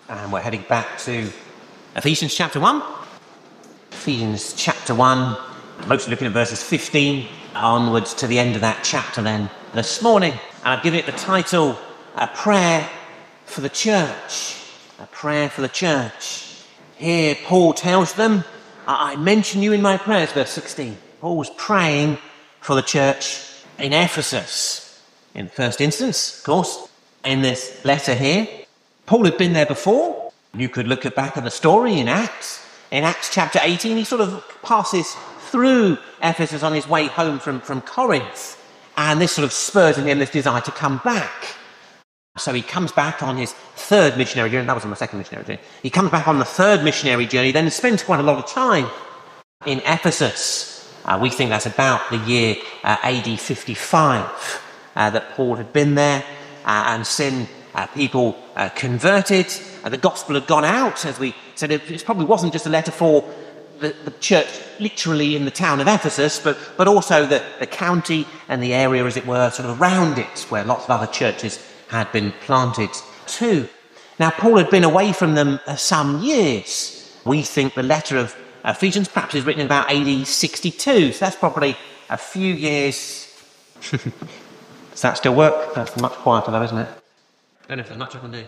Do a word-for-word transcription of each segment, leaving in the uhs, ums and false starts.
And we're heading back to Ephesians chapter one. Ephesians chapter one, mostly looking at verses fifteen onwards to the end of that chapter then this morning. And I've given it the title, A Prayer for the Church. A Prayer for the Church. Here Paul tells them, I mention you in my prayers, verse sixteen. Paul was praying for the church in Ephesus. In the first instance, of course, in this letter here. Paul had been there before. You could look at back at the story in Acts. In Acts chapter eighteen, he sort of passes through Ephesus on his way home from, from Corinth. And this sort of spurs in him this desire to come back. So he comes back on his third missionary journey. That was on the second missionary journey. He comes back on the third missionary journey, then spends quite a lot of time in Ephesus. Uh, we think that's about the year uh, A D fifty-five uh, that Paul had been there uh, and seen uh, people uh, converted. Uh, the gospel had gone out, as we said. It, it probably wasn't just a letter for the, the church literally in the town of Ephesus, but, but also the, the county and the area, as it were, sort of around it, where lots of other churches had been planted too. Now, Paul had been away from them uh, some years. We think the letter of Ephesians perhaps is written in about A D sixty-two, so that's probably a few years. Does that still work? That's much quieter though, isn't it? I don't know if there's much I can do.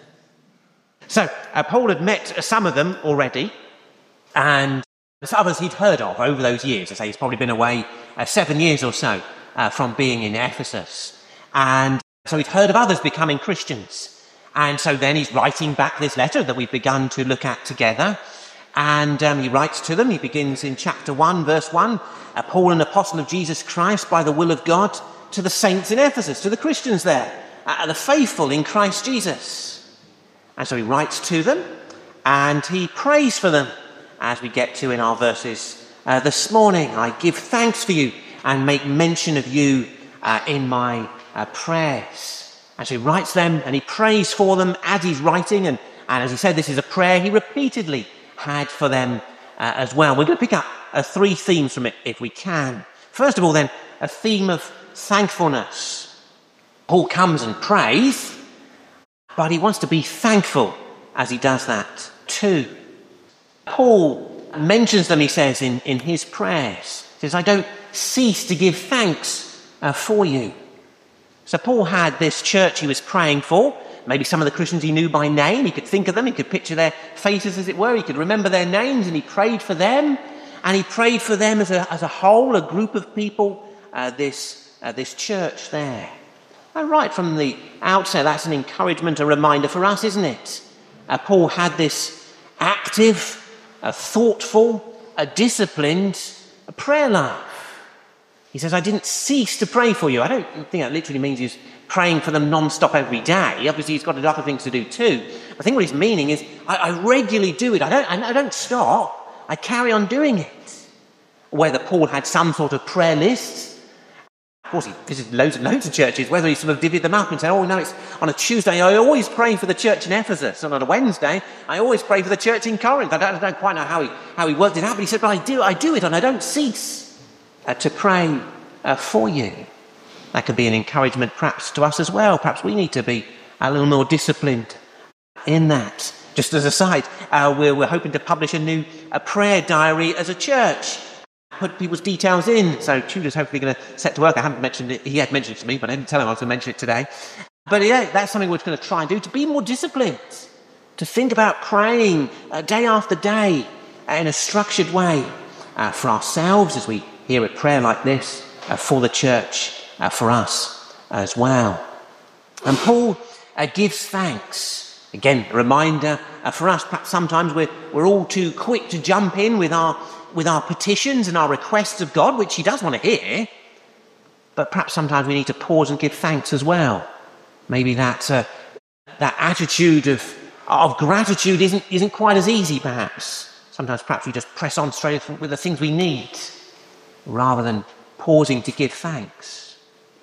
So, uh, Paul had met some of them already, and some others he'd heard of over those years. I say he's probably been away uh, seven years or so uh, from being in Ephesus. And so he'd heard of others becoming Christians. And so then he's writing back this letter that we've begun to look at together. And um, he writes to them. He begins in chapter one, verse one. Uh, Paul, an apostle of Jesus Christ by the will of God, to the saints in Ephesus, to the Christians there, uh, the faithful in Christ Jesus. And so he writes to them and he prays for them, as we get to in our verses uh, this morning. I give thanks for you and make mention of you uh, in my uh, prayers. And so he writes them and he prays for them as he's writing. And, and as he said, this is a prayer he repeatedly had for them uh, as well. We're going to pick up uh, three themes from it if we can. First of all, then, a theme of thankfulness. Paul comes and prays, but he wants to be thankful as he does that too. Paul mentions them, he says, in, in his prayers. He says, I don't cease to give thanks uh, for you. So Paul had this church he was praying for. Maybe some of the Christians he knew by name. He could think of them. He could picture their faces, as it were. He could remember their names, and he prayed for them. And he prayed for them as a, as a whole, a group of people, uh, this, uh, this church there. And right from the outset, that's an encouragement, a reminder for us, isn't it? Uh, Paul had this active, a thoughtful, a disciplined a prayer life. He says, I didn't cease to pray for you. I don't think that literally means he's praying for them non-stop every day. Obviously, he's got other things to do too. I think what he's meaning is, I, I regularly do it. I don't, I, I don't stop. I carry on doing it. Whether Paul had some sort of prayer list. Of course, he visited loads and loads of churches, whether he sort of divvied them up and said, oh, no, it's on a Tuesday, I always pray for the church in Ephesus, and on a Wednesday, I always pray for the church in Corinth. I don't, I don't quite know how he, how he worked it out, but he said, but I do, I do it, and I don't cease uh, to pray uh, for you. That could be an encouragement perhaps to us as well. Perhaps we need to be a little more disciplined in that. Just as a side, uh, we're, we're hoping to publish a new a prayer diary as a church. Put people's details in. So Tudor's hopefully going to set to work. I haven't mentioned it. He had mentioned it to me, but I didn't tell him I was going to mention it today. But yeah, that's something we're going to try and do, to be more disciplined, to think about praying uh, day after day uh, in a structured way uh, for ourselves as we hear a prayer like this, uh, for the church, uh, for us as well. And Paul uh, gives thanks. Again, a reminder uh, for us, perhaps sometimes we're, we're all too quick to jump in with our with our petitions and our requests of God, which he does want to hear, but perhaps sometimes we need to pause and give thanks as well. Maybe that uh, that attitude of of gratitude isn't isn't quite as easy, perhaps. Sometimes perhaps we just press on straight with the things we need, rather than pausing to give thanks.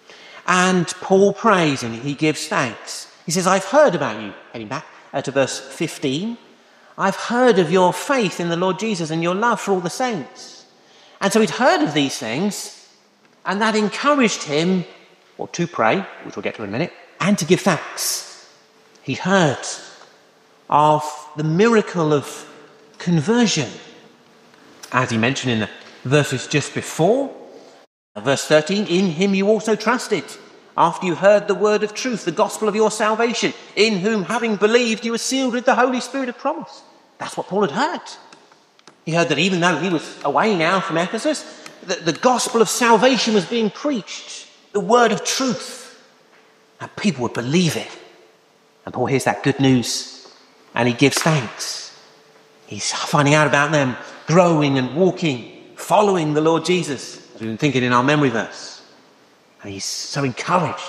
And Paul prays and he gives thanks. He says, I've heard about you, heading back uh, to verse fifteen, I've heard of your faith in the Lord Jesus and your love for all the saints. And so he'd heard of these things, and that encouraged him, or to pray, which we'll get to in a minute, and to give thanks. He heard of the miracle of conversion. As he mentioned in the verses just before, verse thirteen, in him you also trusted, after you heard the word of truth, the gospel of your salvation, in whom, having believed, you were sealed with the Holy Spirit of promise. That's what Paul had heard. He heard that even though he was away now from Ephesus, the, the gospel of salvation was being preached, the word of truth, and people would believe it. And Paul hears that good news, and he gives thanks. He's finding out about them growing and walking, following the Lord Jesus, as we've been thinking in our memory verse. And he's so encouraged.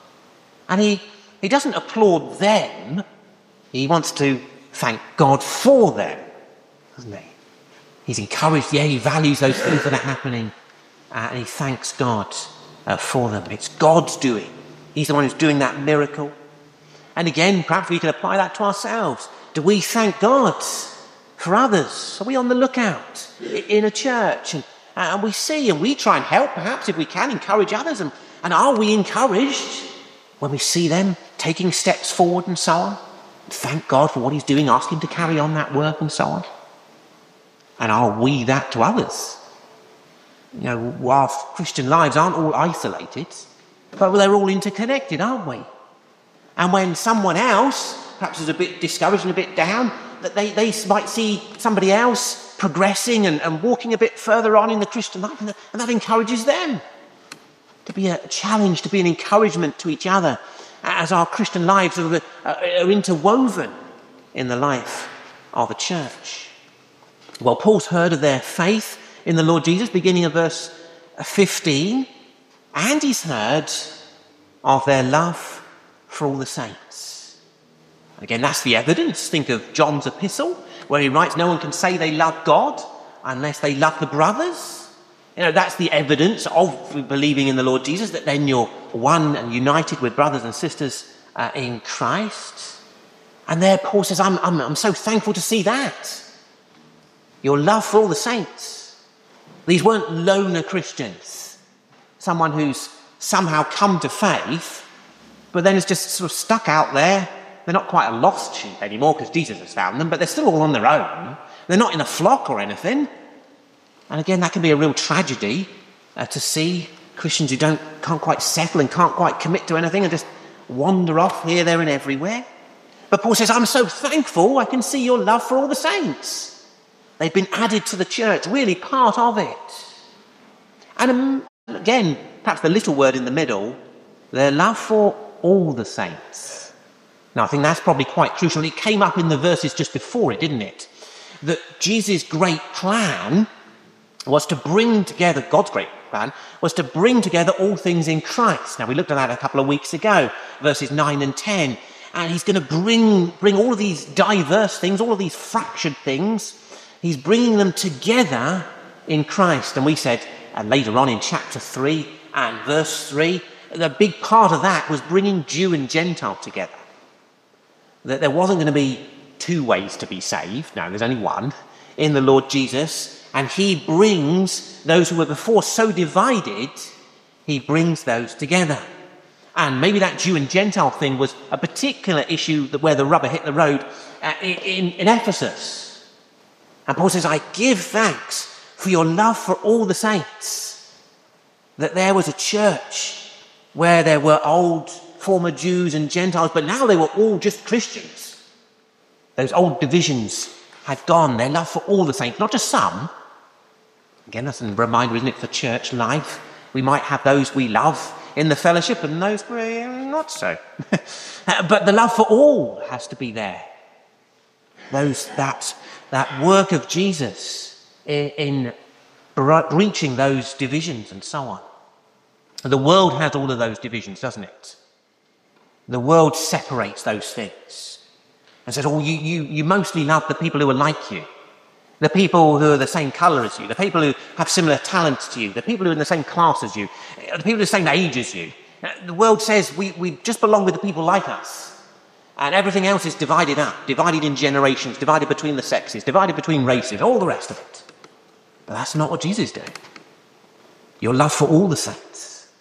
And he, he doesn't applaud them. He wants to thank God for them, doesn't he? He's encouraged, yeah, he values those things that are happening. Uh, and he thanks God uh, for them. It's God's doing. He's the one who's doing that miracle. And again, perhaps we can apply that to ourselves. Do we thank God for others? Are we on the lookout in a church? And And we see and we try and help, perhaps, if we can, encourage others. And, and are we encouraged when we see them taking steps forward and so on? Thank God for what he's doing, ask him to carry on that work and so on. And are we that to others? You know, our Christian lives aren't all isolated, but they're all interconnected, aren't we? And when someone else, perhaps is a bit discouraged and a bit down, that they, they might see somebody else progressing and, and walking a bit further on in the Christian life, and that, and that encourages them to be a challenge, to be an encouragement to each other as our Christian lives are, are interwoven in the life of a church. Well, Paul's heard of their faith in the Lord Jesus, beginning of verse fifteen, and he's heard of their love for all the saints. Again, that's the evidence. Think of John's epistle, where he writes, no one can say they love God unless they love the brothers. You know, that's the evidence of believing in the Lord Jesus, that then you're one and united with brothers and sisters uh, in Christ. And there Paul says, I'm, I'm, I'm so thankful to see that. Your love for all the saints. These weren't loner Christians. Someone who's somehow come to faith, but then is just sort of stuck out there. They're not quite a lost sheep anymore because Jesus has found them, but they're still all on their own. They're not in a flock or anything. And again, that can be a real tragedy uh, to see Christians who don't can't quite settle and can't quite commit to anything and just wander off here, there and everywhere. But Paul says, I'm so thankful I can see your love for all the saints. They've been added to the church, really part of it. And um, again, perhaps the little word in the middle, their love for all the saints. Now, I think that's probably quite crucial. It came up in the verses just before it, didn't it? That Jesus' great plan was to bring together, God's great plan, was to bring together all things in Christ. Now, we looked at that a couple of weeks ago, verses nine and ten. And he's going to bring, bring all of these diverse things, all of these fractured things, he's bringing them together in Christ. And we said, and later on in chapter three and verse three, the big part of that was bringing Jew and Gentile together. That there wasn't going to be two ways to be saved. No, there's only one in the Lord Jesus. And he brings those who were before so divided, he brings those together. And maybe that Jew and Gentile thing was a particular issue that where the rubber hit the road uh, in, in Ephesus. And Paul says, I give thanks for your love for all the saints. That there was a church where there were old former Jews and Gentiles, but now they were all just Christians. Those old divisions had gone, their love for all the saints, not just some. Again, that's a reminder, isn't it, for church life. We might have those we love in the fellowship and those we not so. But the love for all has to be there. Those that that work of Jesus in, in breaching those divisions and so on. The world has all of those divisions, doesn't it? The world separates those things and says, oh, you, you, you mostly love the people who are like you, the people who are the same colour as you, the people who have similar talents to you, the people who are in the same class as you, the people who are the same age as you. The world says we, we just belong with the people like us. And everything else is divided up, divided in generations, divided between the sexes, divided between races, all the rest of it. But that's not what Jesus is doing. Your love for all the saints.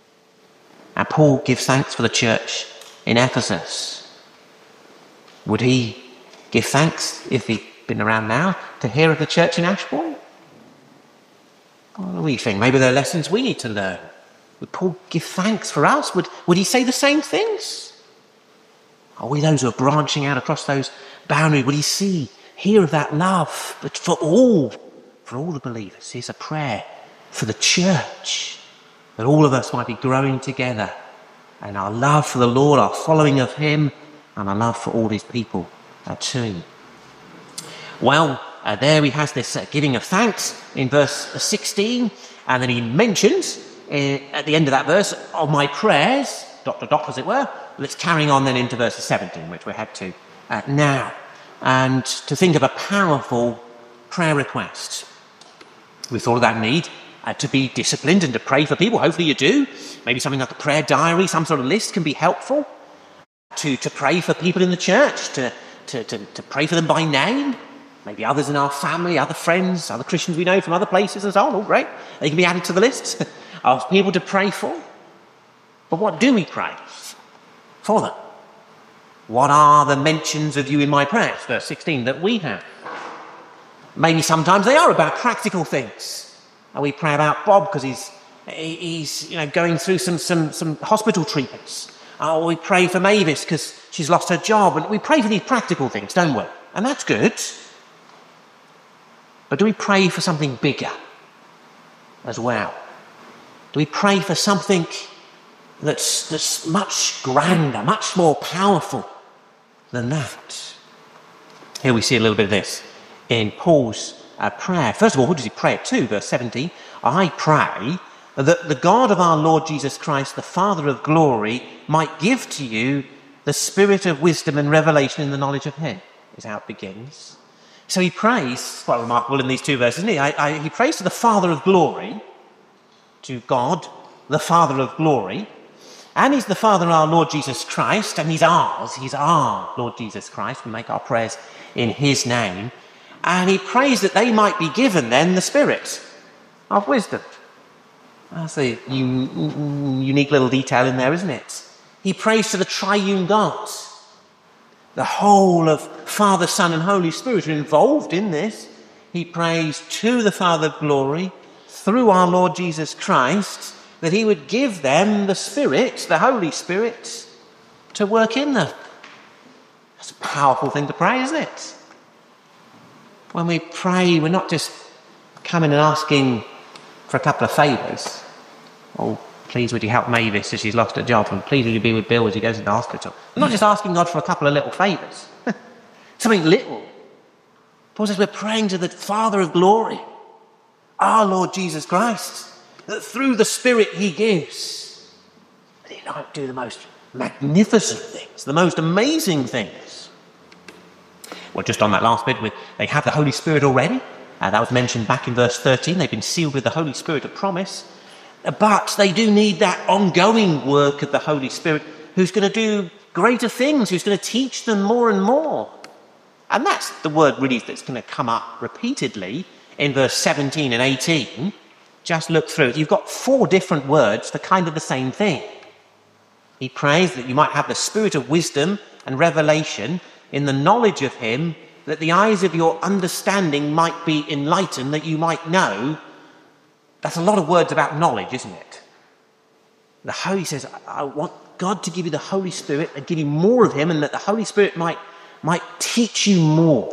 And Paul gives thanks for the church in Ephesus. Would he give thanks, if he'd been around now, to hear of the church in Ashbourne? What do we think? Maybe there are lessons we need to learn. Would Paul give thanks for us? Would, would he say the same things? Are we those who are branching out across those boundaries? Would he see, hear of that love? But for all, for all the believers, here's a prayer for the church, that all of us might be growing together, and our love for the Lord, our following of him, and our love for all his people uh, too. Well, uh, there he has this uh, giving of thanks in verse sixteen, and then he mentions uh, at the end of that verse, of my prayers, dot, dot, dot, as it were. Let's carry on then into verse seventeen, which we head to uh, now, and to think of a powerful prayer request. We thought of that need uh, to be disciplined and to pray for people. Hopefully you do. Maybe something like a prayer diary, some sort of list can be helpful. To, to pray for people in the church, to, to, to, to pray for them by name. Maybe others in our family, other friends, other Christians we know from other places and so on. All great. They can be added to the list of people to pray for. But what do we pray for them? What are the mentions of you in my prayers, verse sixteen, that we have? Maybe sometimes they are about practical things. And we pray about Bob because he's, he's you know, going through some, some, some hospital treatments. Or we pray for Mavis because she's lost her job. And we pray for these practical things, don't we? And that's good. But do we pray for something bigger as well? Do we pray for something that's, that's much grander, much more powerful than that? Here we see a little bit of this in Paul's uh, prayer. First of all, who does he pray it to? Verse seventeen, I pray that the God of our Lord Jesus Christ, the Father of glory, might give to you the spirit of wisdom and revelation in the knowledge of him, is how it begins. So he prays, quite remarkable in these two verses, isn't he? I, I, he prays to the Father of glory, to God, the Father of glory, and he's the Father of our Lord Jesus Christ, and he's ours, he's our Lord Jesus Christ. We make our prayers in his name. And he prays that they might be given then the spirit of wisdom. That's a un- unique little detail in there, isn't it? He prays to the triune God. The whole of Father, Son and Holy Spirit are involved in this. He prays to the Father of glory through our Lord Jesus Christ that he would give them the Spirit, the Holy Spirit, to work in them. That's a powerful thing to pray, isn't it? When we pray, we're not just coming and asking for a couple of favours. Oh, please would you help Mavis as she's lost her job, and please would you be with Bill as he goes into hospital. We're not just asking God for a couple of little favours. Something little. Paul says we're praying to the Father of glory, our Lord Jesus Christ, that through the Spirit he gives, that he might do the most magnificent things, the most amazing things. Well, just on that last bit, they have the Holy Spirit already. Uh, that was mentioned back in verse thirteen. They've been sealed with the Holy Spirit of promise. But they do need that ongoing work of the Holy Spirit who's going to do greater things, who's going to teach them more and more. And that's the word really that's going to come up repeatedly in verse seventeen and eighteen. Just look through it. You've got four different words for kind of the same thing. He prays that you might have the spirit of wisdom and revelation in the knowledge of him, that the eyes of your understanding might be enlightened, that you might know. That's a lot of words about knowledge, isn't it? The Holy says, I want God to give you the Holy Spirit and give you more of him, and that the Holy Spirit might, might teach you more.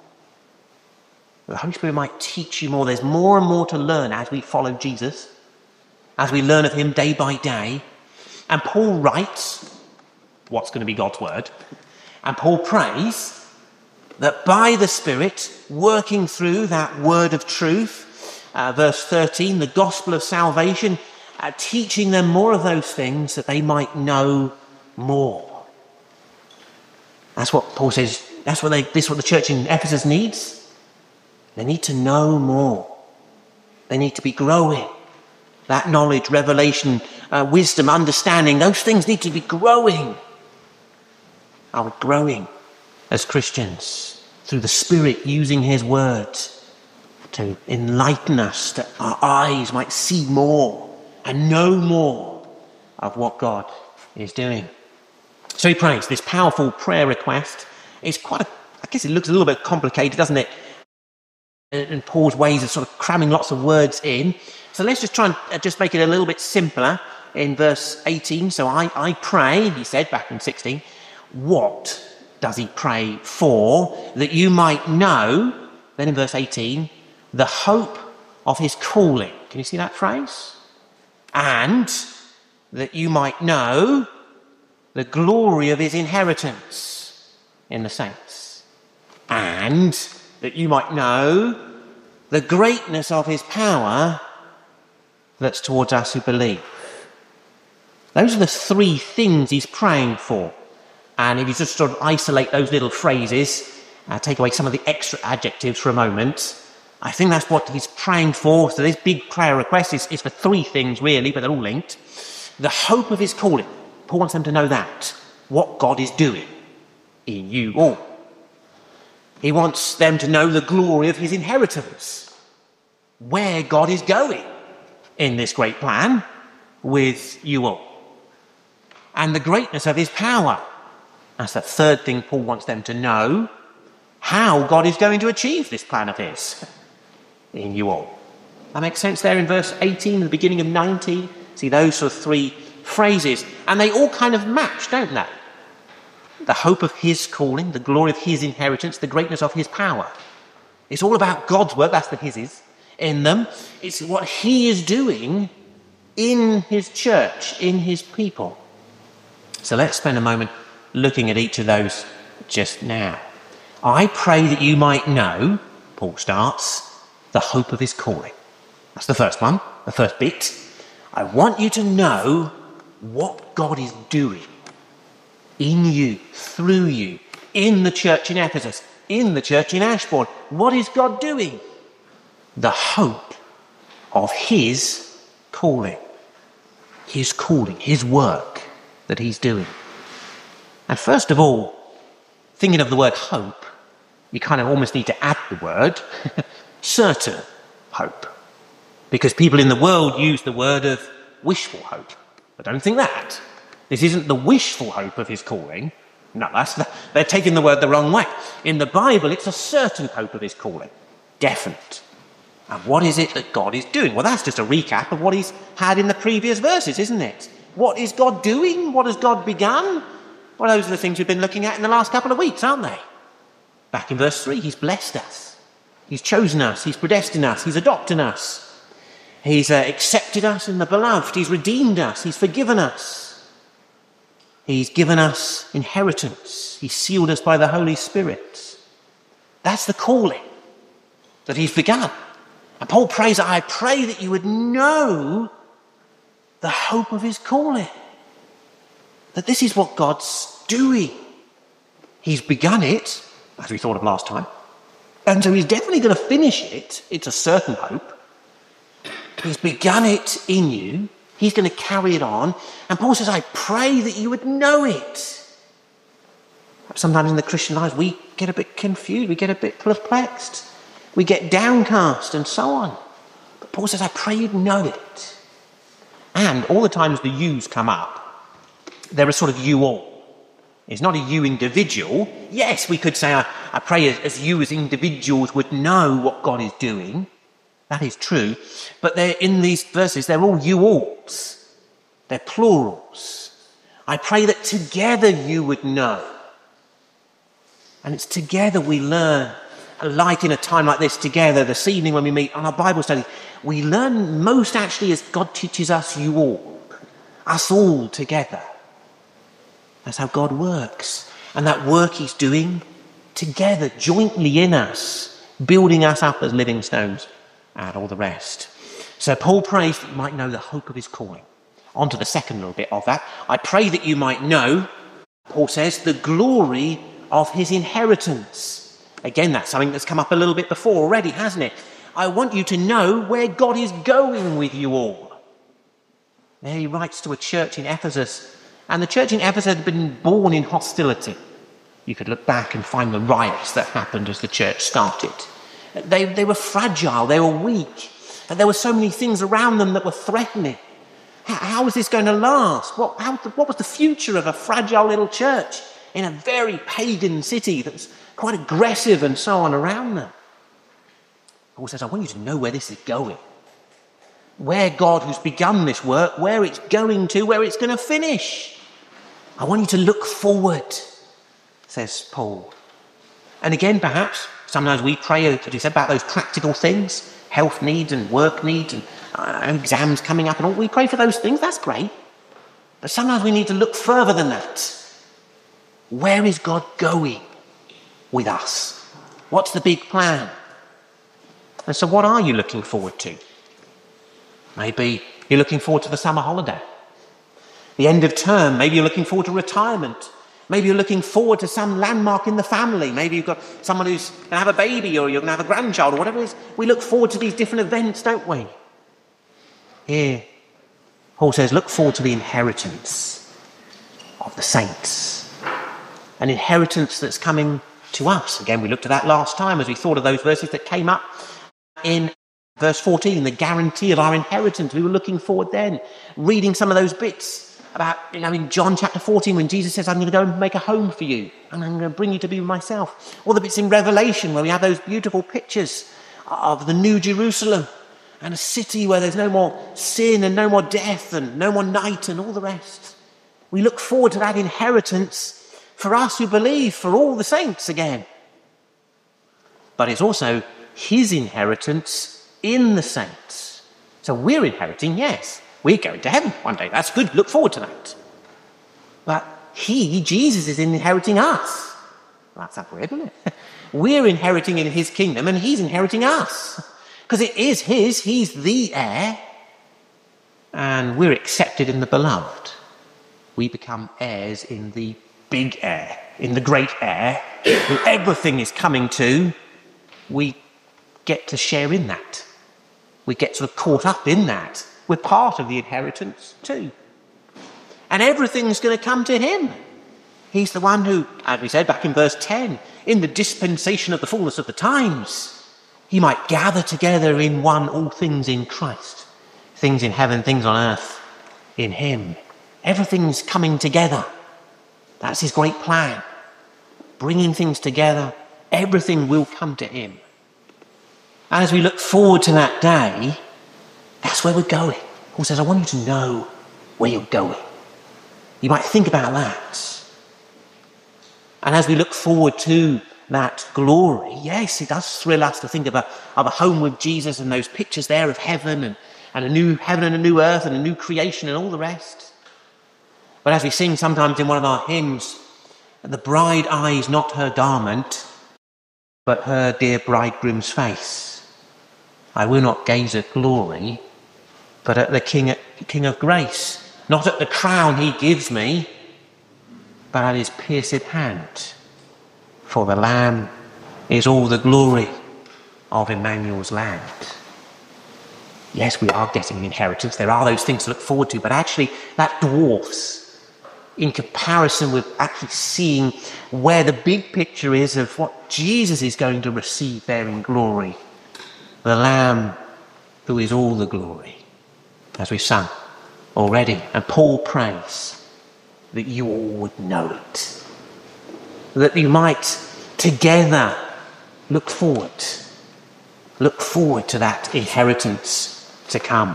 The Holy Spirit might teach you more. There's more and more to learn as we follow Jesus, as we learn of him day by day. And Paul writes what's going to be God's word. And Paul prays that by the Spirit, working through that word of truth, uh, verse thirteen, the gospel of salvation, uh, teaching them more of those things that they might know more. That's what Paul says. That's what they, this is what the church in Ephesus needs. They need to know more. They need to be growing. That knowledge, revelation, uh, wisdom, understanding, those things need to be growing. Are we growing as Christians through the Spirit using his word to enlighten us, that our eyes might see more and know more of what God is doing? So he prays. This powerful prayer request is quite a I guess it looks a little bit complicated, doesn't it? And Paul's ways of sort of cramming lots of words in. So let's just try and just make it a little bit simpler in verse eighteen. So I, I pray, he said back in sixteen, what does he pray for? That you might know, then in verse eighteen, the hope of his calling. Can you see that phrase? And that you might know the glory of his inheritance in the saints. And that you might know the greatness of his power that's towards us who believe. Those are the three things he's praying for. And if you just sort of isolate those little phrases, uh, take away some of the extra adjectives for a moment, I think that's what he's praying for. So this big prayer request is, is for three things really, but they're all linked. The hope of his calling. Paul wants them to know that, what God is doing in you all. He wants them to know the glory of his inheritance, where God is going in this great plan with you all. And the greatness of his power. That's the third thing Paul wants them to know, how God is going to achieve this plan of his in you all. That makes sense there in verse eighteen, the beginning of nineteen. See those sort of three phrases. And they all kind of match, don't they? The hope of his calling, the glory of his inheritance, the greatness of his power. It's all about God's work, that's the his's, in them. It's what he is doing in his church, in his people. So let's spend a moment looking at each of those just now. I pray that you might know, Paul starts, the hope of his calling. That's the first one, the first bit. I want you to know what God is doing in you, through you, in the church in Ephesus, in the church in Ashbourne. What is God doing? The hope of his calling. His calling, his work that he's doing. And first of all, thinking of the word hope, you kind of almost need to add the word certain hope. Because people in the world use the word of wishful hope. But don't think that. This isn't the wishful hope of his calling. No, that's the, they're taking the word the wrong way. In the Bible, it's a certain hope of his calling. Definite. And what is it that God is doing? Well, that's just a recap of what he's had in the previous verses, isn't it? What is God doing? What has God begun? Well, those are the things we've been looking at in the last couple of weeks, aren't they? Back in verse three, he's blessed us. He's chosen us. He's predestined us. He's adopted us. He's uh, accepted us in the beloved. He's redeemed us. He's forgiven us. He's given us inheritance. He's sealed us by the Holy Spirit. That's the calling that he's begun. And Paul prays, I pray that you would know the hope of his calling. That this is what God's doing. He's begun it, as we thought of last time. And so he's definitely going to finish it. It's a certain hope. He's begun it in you. He's going to carry it on. And Paul says, I pray that you would know it. Sometimes in the Christian lives, we get a bit confused. We get a bit perplexed. We get downcast and so on. But Paul says, I pray you'd know it. And all the times the yous come up, they're a sort of you all. It's not a you individual. Yes, we could say, I, I pray as, as you as individuals would know what God is doing. That is true. But they're in these verses, they're all you alls. They're plurals. I pray that together you would know. And it's together we learn. Like in a time like this together, this evening when we meet on our Bible study, we learn most actually as God teaches us you all. Us all together. That's how God works. And that work he's doing together, jointly in us, building us up as living stones and all the rest. So Paul prays that you might know the hope of his calling. On to the second little bit of that. I pray that you might know, Paul says, the glory of his inheritance. Again, that's something that's come up a little bit before already, hasn't it? I want you to know where God is going with you all. There he writes to a church in Ephesus. And the church in Ephesus had been born in hostility. You could look back and find the riots that happened as the church started. They, they were fragile, they were weak, and there were so many things around them that were threatening. How, how was this going to last? What, how, what was the future of a fragile little church in a very pagan city that's quite aggressive and so on around them. Paul says, I want you to know where this is going. Where God who's begun this work, where it's going to, where it's going to finish. I want you to look forward, says Paul. And again, perhaps, sometimes we pray, as you said, about those practical things, health needs and work needs and uh, exams coming up and all. We pray for those things, that's great. But sometimes we need to look further than that. Where is God going with us? What's the big plan? And so what are you looking forward to? Maybe you're looking forward to the summer holiday. The end of term, maybe you're looking forward to retirement. Maybe you're looking forward to some landmark in the family. Maybe you've got someone who's going to have a baby or you're going to have a grandchild or whatever it is. We look forward to these different events, don't we? Here, Paul says, look forward to the inheritance of the saints. An inheritance that's coming to us. Again, we looked at that last time as we thought of those verses that came up in verse fourteen, the guarantee of our inheritance. We were looking forward then, reading some of those bits about, you know, in John chapter fourteen, when Jesus says, I'm going to go and make a home for you, and I'm going to bring you to be with myself. Or the bits in Revelation, where we have those beautiful pictures of the New Jerusalem, and a city where there's no more sin and no more death and no more night and all the rest. We look forward to that inheritance for us who believe, for all the saints again. But it's also his inheritance in the saints. So we're inheriting, yes. We're going to heaven one day. That's good. Look forward to that. But he, Jesus, is inheriting us. Well, that's up weird, isn't it? We're inheriting in his kingdom and he's inheriting us. Because it is his. He's the heir. And we're accepted in the beloved. We become heirs in the big heir, in the great heir, who everything is coming to. We get to share in that. We get sort of caught up in that. We're part of the inheritance too. And everything's going to come to him. He's the one who, as we said back in verse ten, in the dispensation of the fullness of the times, he might gather together in one all things in Christ. Things in heaven, things on earth, in him. Everything's coming together. That's his great plan. Bringing things together, everything will come to him. And as we look forward to that day, that's where we're going. Paul says, I want you to know where you're going. You might think about that. And as we look forward to that glory, yes, it does thrill us to think of a, of a home with Jesus and those pictures there of heaven and, and a new heaven and a new earth and a new creation and all the rest. But as we sing sometimes in one of our hymns, the bride eyes not her garment, but her dear bridegroom's face. I will not gaze at glory, but at the King, King of grace. Not at the crown he gives me, but at his pierced hand. For the Lamb is all the glory of Emmanuel's land. Yes, we are getting an inheritance. There are those things to look forward to, but actually that dwarfs in comparison with actually seeing where the big picture is of what Jesus is going to receive there in glory. The Lamb who is all the glory, as we've sung already. And Paul prays that you all would know it, that you might together look forward, look forward to that inheritance to come.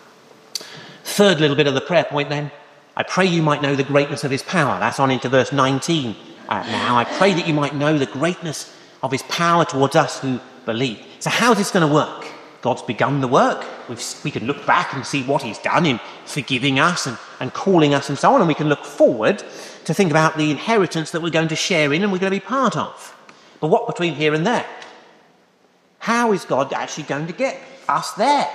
Third little bit of the prayer point then, I pray you might know the greatness of his power. That's on into verse nineteen uh, now. I pray that you might know the greatness of his power towards us who believe. So how's this going to work? God's begun the work. We've, we can look back and see what he's done in forgiving us and, and calling us and so on. And we can look forward to think about the inheritance that we're going to share in and we're going to be part of. But what between here and there? How is God actually going to get us there?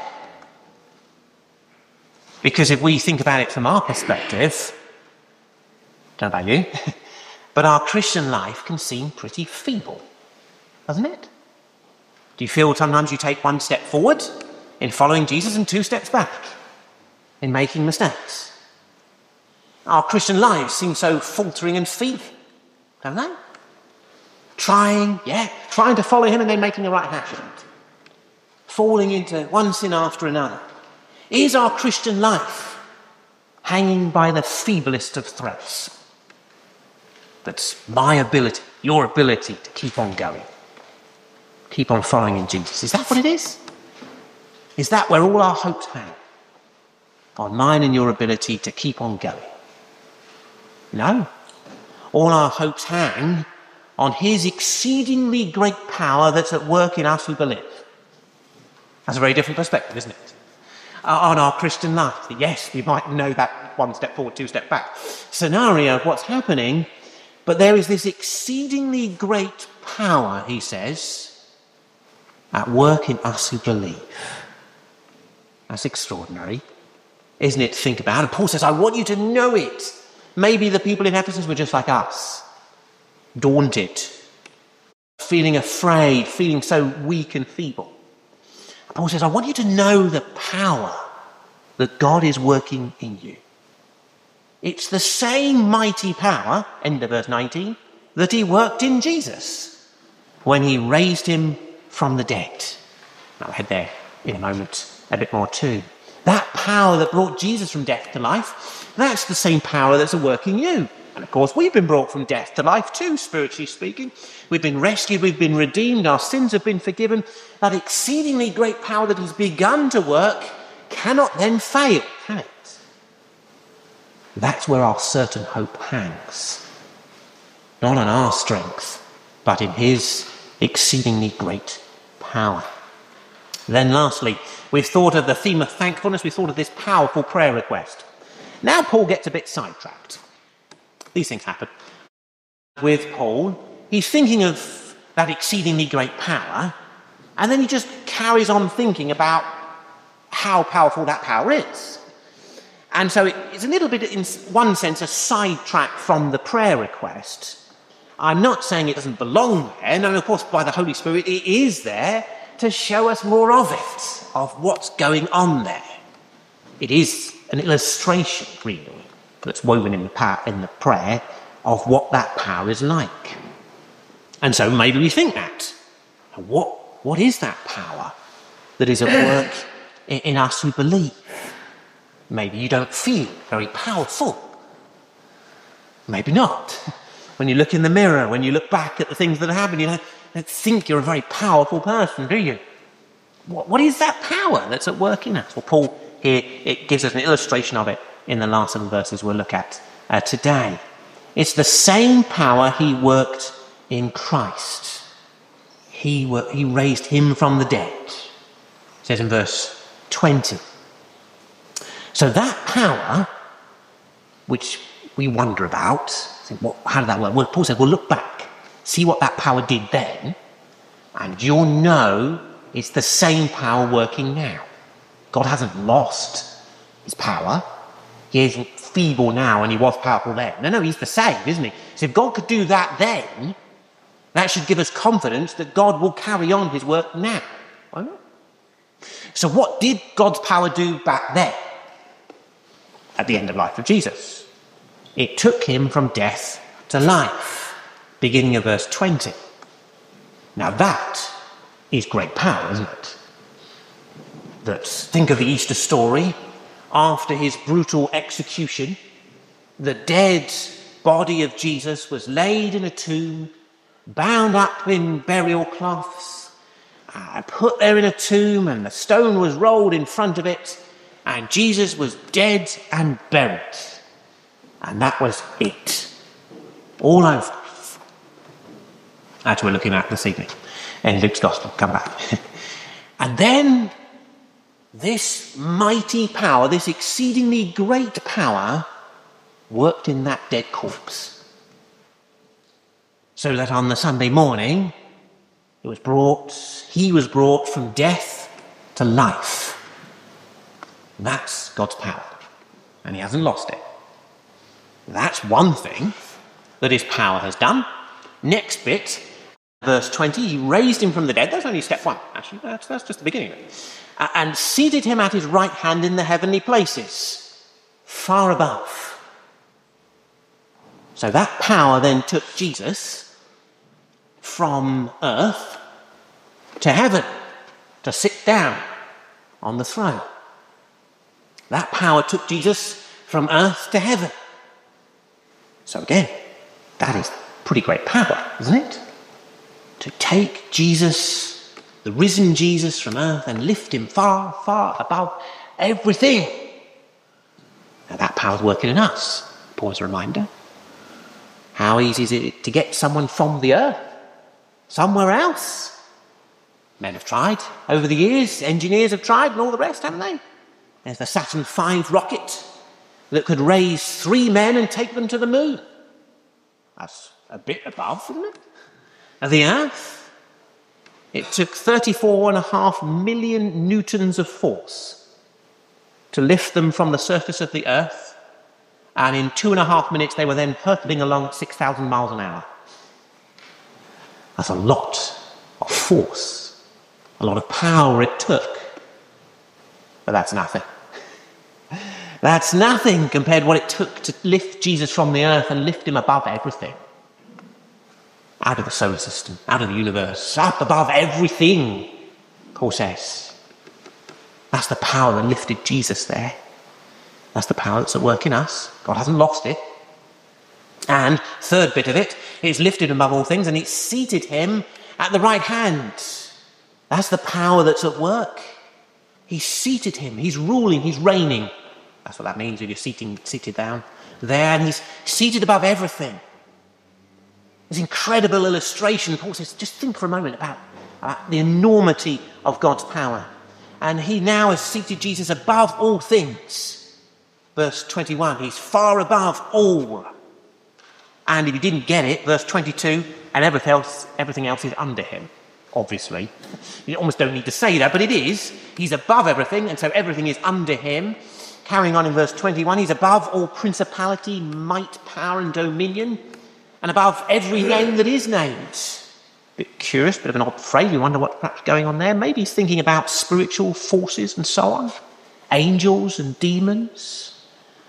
Because if we think about it from our perspective, don't know about you, but our Christian life can seem pretty feeble, doesn't it? Do you feel sometimes you take one step forward in following Jesus and two steps back in making mistakes? Our Christian lives seem so faltering and feeble, don't they? Trying, yeah, trying to follow him and then making the right action. Falling into one sin after another. Is our Christian life hanging by the feeblest of threads? That's my ability your ability to keep on going, keep on following in Jesus. Is that what it is? Is that where all our hopes hang? On mine and your ability to keep on going? No. All our hopes hang on his exceedingly great power that's at work in us who believe. That's a very different perspective, isn't it? Uh, on our Christian life. Yes, we might know that one step forward, two step back scenario of what's happening, but there is this exceedingly great power, he says, at work in us who believe. That's extraordinary, isn't it, to think about? And Paul says, I want you to know it. Maybe the people in Ephesus were just like us, daunted, feeling afraid, feeling so weak and feeble. And Paul says, I want you to know the power that God is working in you. It's the same mighty power, end of verse nineteen, that he worked in Jesus when he raised him from the dead. I'll head there in a moment a bit more too. That power that brought Jesus from death to life, that's the same power that's at work in you. And of course, we've been brought from death to life too, spiritually speaking. We've been rescued, we've been redeemed, our sins have been forgiven. That exceedingly great power that has begun to work cannot then fail, can it? That's where our certain hope hangs. Not on our strength, but in his exceedingly great power. Then lastly, we've thought of the theme of thankfulness, we've thought of this powerful prayer request. Now Paul gets a bit sidetracked. These things happen. With Paul, he's thinking of that exceedingly great power, and then he just carries on thinking about how powerful that power is. And so it's a little bit, in one sense, a sidetrack from the prayer request. I'm not saying it doesn't belong there. No, of course, by the Holy Spirit, it is there to show us more of it, of what's going on there. It is an illustration, really, that's woven in the, power, in the prayer of what that power is like. And so maybe we think that. What, what is that power that is at work in, in us who believe? Maybe you don't feel very powerful. Maybe not. When you look in the mirror, when you look back at the things that happen, you don't, don't think you're a very powerful person, do you? What, what is that power that's at work in us? Well, Paul here, it gives us an illustration of it in the last seven verses we'll look at uh, today. It's the same power he worked in Christ. He, wor- he raised him from the dead. It says in verse twenty. So that power, which we wonder about, think, what, how did that work? Well, Paul says, well, look back, see what that power did then, and you'll know it's the same power working now. God hasn't lost his power. He isn't feeble now and he was powerful then. No, no, he's the same, isn't he? So if God could do that then, that should give us confidence that God will carry on his work now. Won't it? So what did God's power do back then? At the end of life of Jesus. It took him from death to life, beginning of verse twenty. Now that is great power, isn't it? That, think of the Easter story. After his brutal execution, the dead body of Jesus was laid in a tomb, bound up in burial cloths, uh, put there in a tomb, and the stone was rolled in front of it, and Jesus was dead and buried. And that was it. All over. That's what we're looking at this evening in Luke's Gospel. Come back. And then this mighty power, this exceedingly great power, worked in that dead corpse. So that on the Sunday morning, it was brought, he was brought from death to life. That's God's power. And he hasn't lost it. That's one thing that his power has done. Next bit, verse twenty, he raised him from the dead. That's only step one, actually. That's, that's just the beginning of it. Uh, and seated him at his right hand in the heavenly places, far above. So that power then took Jesus from earth to heaven, to sit down on the throne. That power took Jesus from earth to heaven. So again, that is pretty great power, isn't it? To take Jesus, the risen Jesus from earth, and lift him far, far above everything. Now that power's working in us. Pause a reminder. How easy is it to get someone from the earth somewhere else? Men have tried over the years, engineers have tried, and all the rest, haven't they? There's the Saturn five rocket that could raise three men and take them to the moon. That's a bit above, isn't it? Of the earth. It took thirty-four and a half million newtons of force to lift them from the surface of the earth, and in two and a half minutes they were then hurtling along at six thousand miles an hour. That's a lot of force, a lot of power it took. But that's nothing. That's nothing compared to what it took to lift Jesus from the earth and lift him above everything. Out of the solar system, out of the universe, up above everything, Paul says. That's the power that lifted Jesus there. That's the power that's at work in us. God hasn't lost it. And third bit of it, it's lifted him above all things and it's seated him at the right hand. That's the power that's at work. He's seated him. He's ruling. He's reigning. That's what that means if you're seating, seated down there. And he's seated above everything. This incredible illustration. Paul says, just think for a moment about, about the enormity of God's power. And he now has seated Jesus above all things. Verse twenty-one, he's far above all. And if you didn't get it, verse twenty-two, and everything else, everything else is under him. Obviously. You almost don't need to say that, but it is. He's above everything, and so everything is under him. Carrying on in verse twenty-one, he's above all principality, might, power, and dominion, and above every name that is named. A bit curious, bit of an odd phrase. You wonder what's perhaps going on there. Maybe he's thinking about spiritual forces and so on. Angels and demons.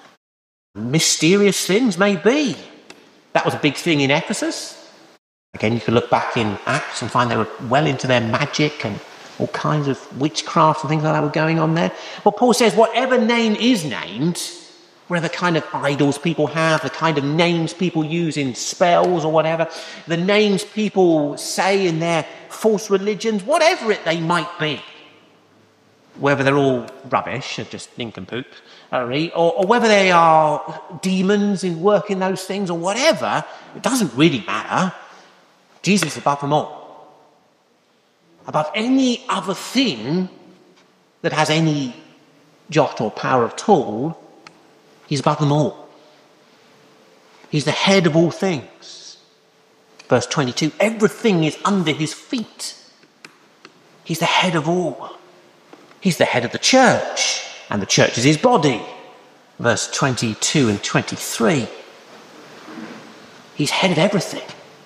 Mysterious things, maybe. That was a big thing in Ephesus. Again, you could look back in Acts and find they were well into their magic and all kinds of witchcraft and things like that were going on there. Well, Paul says whatever name is named, whatever kind of idols people have, the kind of names people use in spells or whatever, the names people say in their false religions, whatever it they might be, whether they're all rubbish or just nincompoop, or, or whether they are demons in working those things or whatever, it doesn't really matter. Jesus is above them all. Above any other thing that has any jot or power at all, he's above them all. He's the head of all things. Verse twenty-two, everything is under his feet. He's the head of all. He's the head of the church, and the church is his body. Verse twenty-two and twenty-three. He's head of everything.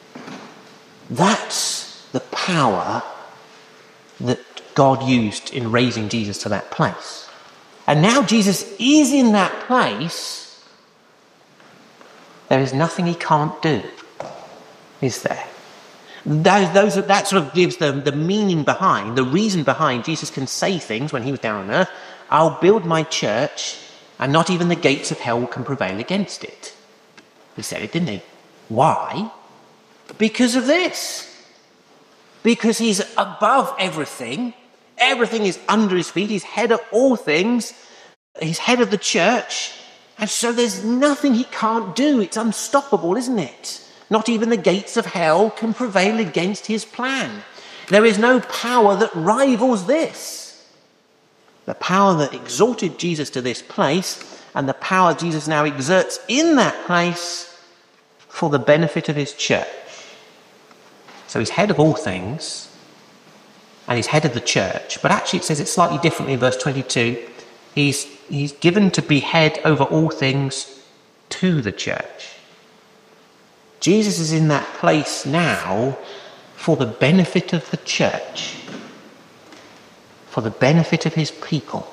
That's the power that God used in raising Jesus to that place. And now Jesus is in that place. There is nothing he can't do, is there? Those, those, that sort of gives the, the meaning behind, the reason behind Jesus can say things when he was down on earth. I'll build my church and not even the gates of hell can prevail against it. He said it, didn't he? Why? Because of this. Because he's above everything. Everything is under his feet. He's head of all things. He's head of the church. And so there's nothing he can't do. It's unstoppable, isn't it? Not even the gates of hell can prevail against his plan. There is no power that rivals this. The power that exalted Jesus to this place and the power Jesus now exerts in that place for the benefit of his church. So he's head of all things and he's head of the church. But actually it says it slightly differently in verse twenty-two. He's, he's given to be head over all things to the church. Jesus is in that place now for the benefit of the church, for the benefit of his people.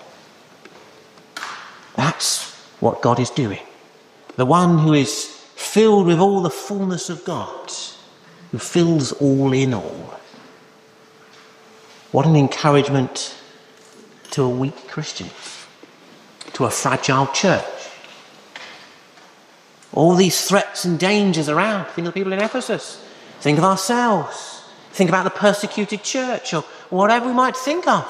That's what God is doing. The one who is filled with all the fullness of God, who fills all in all. What an encouragement to a weak Christian, to a fragile church. all these threats and dangers around. Think of the people in Ephesus. Think of ourselves. Think about the persecuted church, or whatever we might think of.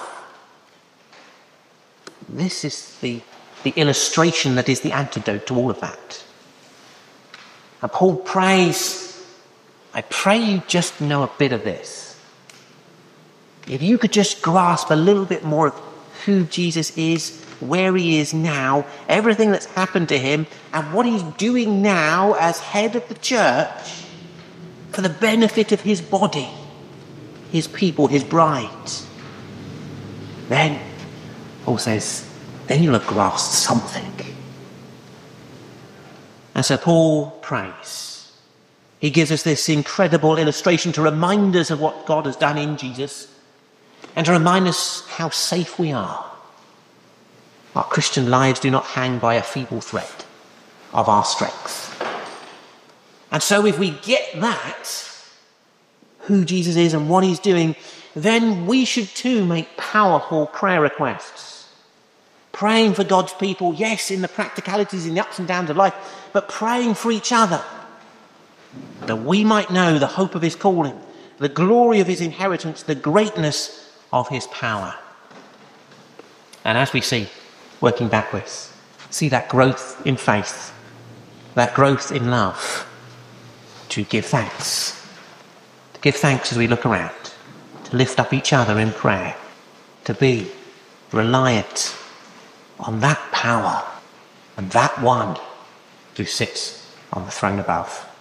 This is the, the illustration that is the antidote to all of that. And Paul prays, I pray you just know a bit of this. If you could just grasp a little bit more of who Jesus is, where he is now, everything that's happened to him, and what he's doing now as head of the church for the benefit of his body, his people, his bride. Then, Paul says, then you'll have grasped something. And so Paul prays. He gives us this incredible illustration to remind us of what God has done in Jesus and to remind us how safe we are. Our Christian lives do not hang by a feeble thread of our strength. And so if we get that, who Jesus is and what he's doing, then we should too make powerful prayer requests. Praying for God's people, yes, in the practicalities, in the ups and downs of life, but praying for each other, that we might know the hope of his calling, the glory of his inheritance, the greatness of his power. And as we see, working backwards, see that growth in faith, that growth in love, to give thanks. To give thanks as we look around, to lift up each other in prayer, to be reliant on that power and that one who sits on the throne above.